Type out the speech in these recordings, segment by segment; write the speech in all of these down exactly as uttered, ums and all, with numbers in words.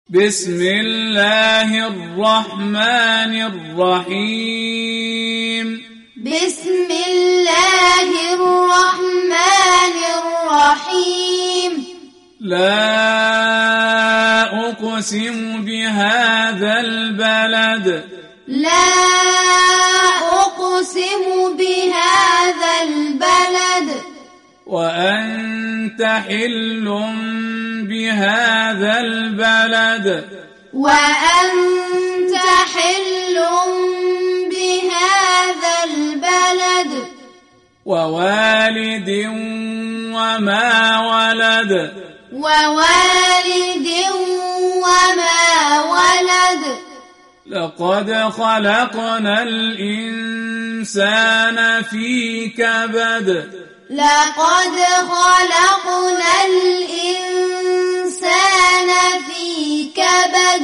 بسم الله الرحمن الرحيم بسم الله الرحمن الرحيم لا أقسم بهذا البلد لا أقسم بهذا البلد وأنت حل بهذا البلد وأنت حل بهذا البلد ووالد وما ولد ووالد وما ولد لقد خلقنا الإنسان في كبد لقد خلقنا الإنسان في كبد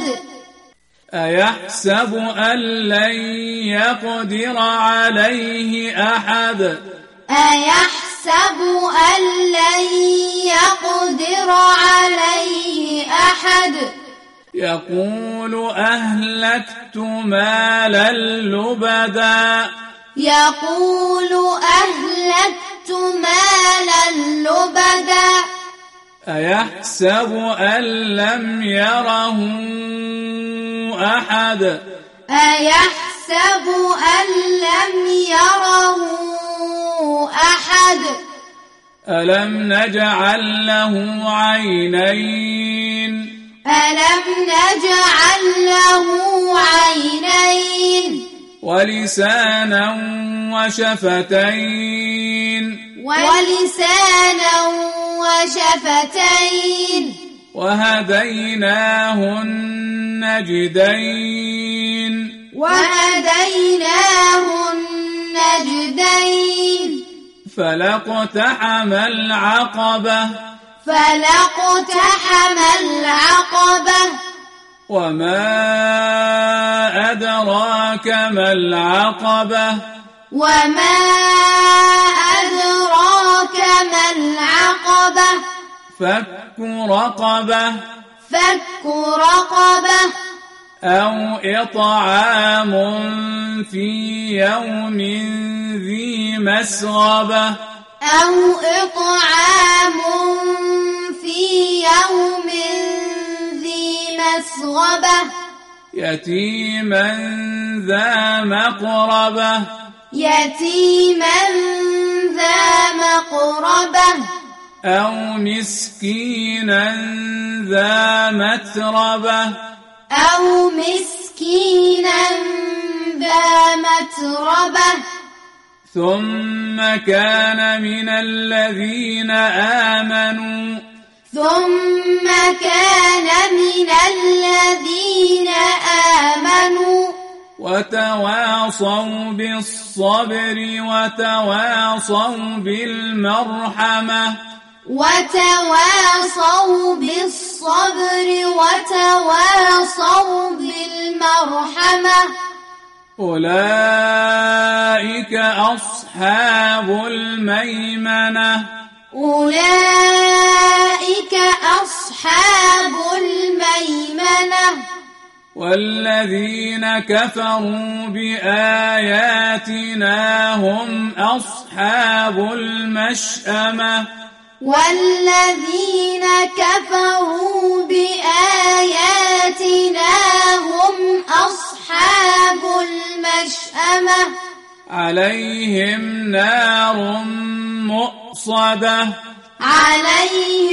أيحسب أن لن يقدر عليه أحد أيحسب أن لن يقدر عليه أحد يقول أهلكت مالا لبدا يقول أهلكت مالا لبدا أيحسب أن لم يره أحد أيحسب أن لم يره أحد ألم نجعل له عينين ألم نجعل له عينين ولسانا وشفتين ولسانا وشفتين وهديناه النجدين وهديناه النجدين فلاقتحم العقبة فلاقتحم العقبة وما أدراك ما العقبة وما أدراك ما العقبة فك رقبة فك رقبة أو إطعام في يوم ذي مسغبة أو إطعام في يوم ذي مسغبة يتيما ذا مقربة يتيما ذا مقربة أو مسكينا ذا متربة أو مسكينا ذا متربة ثم كان من الذين آمنوا ثم كان من الذين آمنوا وتواصوا بالصبر وتواصوا بالمرحمة وتواصوا بالصبر وتواصوا بالمرحمة أولئك أصحاب الميمنة أولئك أصحاب الميمنة والذين كفروا بآياتنا هم أصحاب المشأمة والذين كفروا بآياتنا هم أصحاب المشأمة عليهم نار مؤصدة عليهم